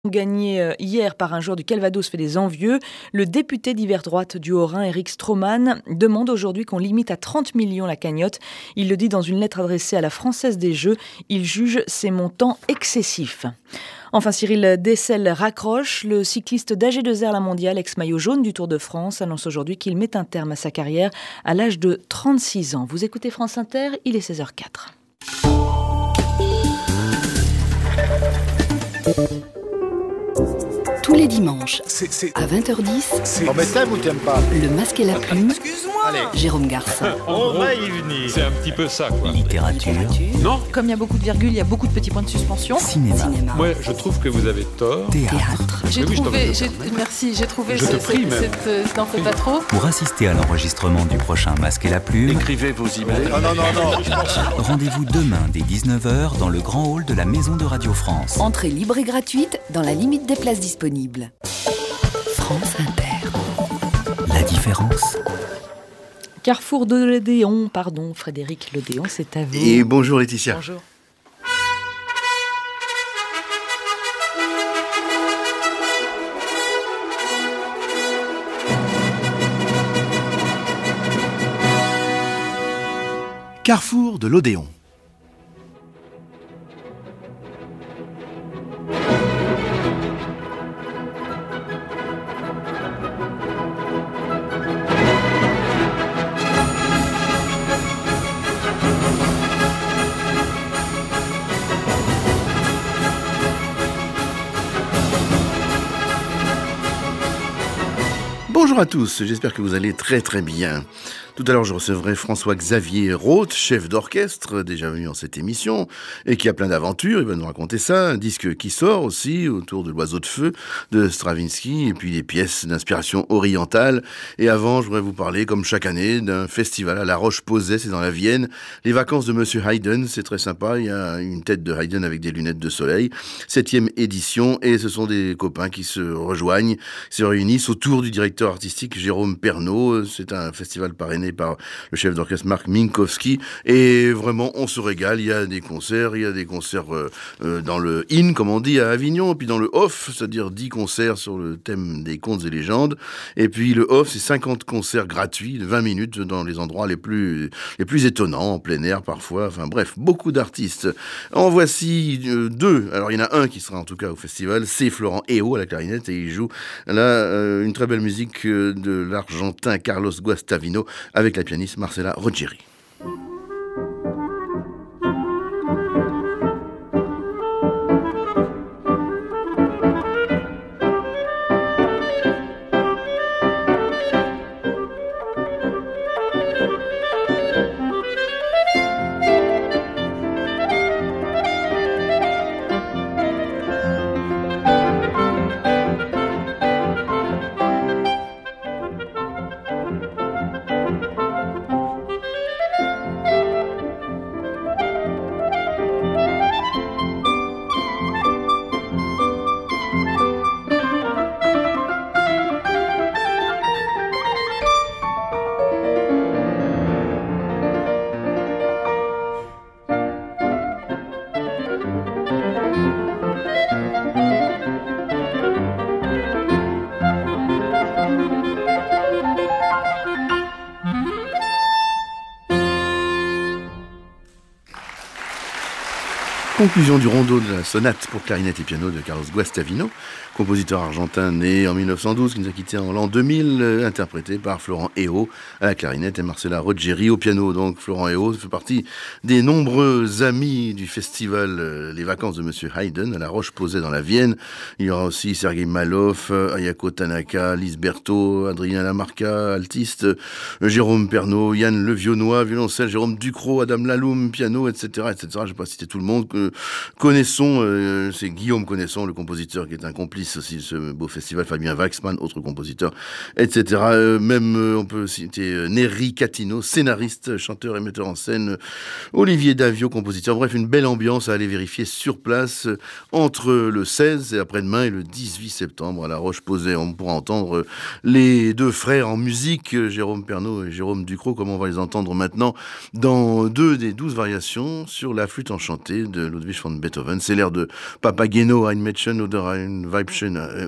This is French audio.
Gagné hier par un joueur du Calvados fait des envieux. Le député d'hiver droite du Haut-Rhin, Éric Stroman, demande aujourd'hui qu'on limite à 30 millions la cagnotte. Il le dit dans une lettre adressée à la Française des Jeux. Il juge ces montants excessifs. Enfin, Cyril Dessel raccroche. Le cycliste d'AG2R La Mondiale, ex-maillot jaune du Tour de France, annonce aujourd'hui qu'il met un terme à sa carrière à l'âge de 36 ans. Vous écoutez France Inter, il est 16h04. Tous les dimanches, à 20h10, On met t'aimes ou t'aimes pas? Le Masque et la Plume, Excuse-moi. Jérôme Garcin. On va y venir. C'est un petit peu ça, quoi. Littérature. Non, Comme il y a beaucoup de virgules, il y a beaucoup de petits points de suspension. Cinéma. moi, je trouve que vous avez tort. Théâtre. J'ai Oui, je t'en trouvé, prie. j'ai trouvé Je te prie, même. n'en fais pas trop. Pour assister à l'enregistrement du prochain Masque et la Plume, Écrivez vos emails. Non. rendez-vous demain dès 19h dans le grand hall de la Maison de Radio France. Entrée libre et gratuite dans la limite des places disponibles. France Inter. La différence. Carrefour de l'Odéon, Frédéric Lodéon, c'est à vous. Et bonjour Laetitia. Bonjour. Carrefour de l'Odéon. Bonjour à tous, j'espère que vous allez très très bien. Tout à l'heure, je recevrai François-Xavier Roth, chef d'orchestre, déjà venu dans cette émission, et qui a plein d'aventures, il va nous raconter ça. Un disque qui sort aussi, autour de l'Oiseau de Feu, de Stravinsky, et puis des pièces d'inspiration orientale. Et avant, je voudrais vous parler, comme chaque année, d'un festival à La Roche-Posay, c'est dans la Vienne. Les vacances de Monsieur Haydn, c'est très sympa, il y a une tête de Haydn avec des lunettes de soleil. 7e édition, et ce sont des copains qui se rejoignent, se réunissent autour du directeur artistique Jérôme Pernaut. C'est un festival parrainé par le chef d'orchestre Marc Minkowski, et vraiment on se régale. Il y a des concerts dans le in, comme on dit à Avignon, et puis dans le off, c'est-à-dire 10 concerts sur le thème des contes et légendes, et puis le off, c'est 50 concerts gratuits de 20 minutes dans les endroits les plus étonnants, en plein air parfois, enfin bref, beaucoup d'artistes. En voici deux. Alors il y en a un qui sera en tout cas au festival, c'est Florent Eo à la clarinette, et il joue là une très belle musique de l'Argentin Carlos Guastavino avec la pianiste Marcela Rogeri. Conclusion du rondo de la sonate pour clarinette et piano de Carlos Guastavino, compositeur argentin né en 1912, qui nous a quittés en l'an 2000, interprété par Florent Eo à la clarinette et Marcela Rogeri au piano. Donc Florent Eo fait partie des nombreux amis du festival Les Vacances de Monsieur Haydn à la Roche-Posay dans la Vienne. Il y aura aussi Sergei Malov, Ayako Tanaka, Lise Berthaud, Adrien Lamarca, altiste, Jérôme Pernaut, Yann Levionnois, violoncelle, Jérôme Ducrot, Adam Laloum, piano, etc., etc. Je ne vais pas citer tout le monde. Connaissons, c'est Guillaume Connaissant, le compositeur qui est un complice aussi de ce beau festival, Fabien Waxman, autre compositeur, etc. On peut citer Neri Catino, scénariste, chanteur et metteur en scène, Olivier Davio, compositeur. Bref, une belle ambiance à aller vérifier sur place entre le 16 et après-demain et le 18 septembre à la Roche-Posay. On pourra entendre les deux frères en musique, Jérôme Pernaut et Jérôme Ducrot, comme on va les entendre maintenant dans 2 des 12 variations sur la flûte enchantée de Ludwig van Beethoven. C'est l'air de Papageno, ein Mädchen oder ein Weibchen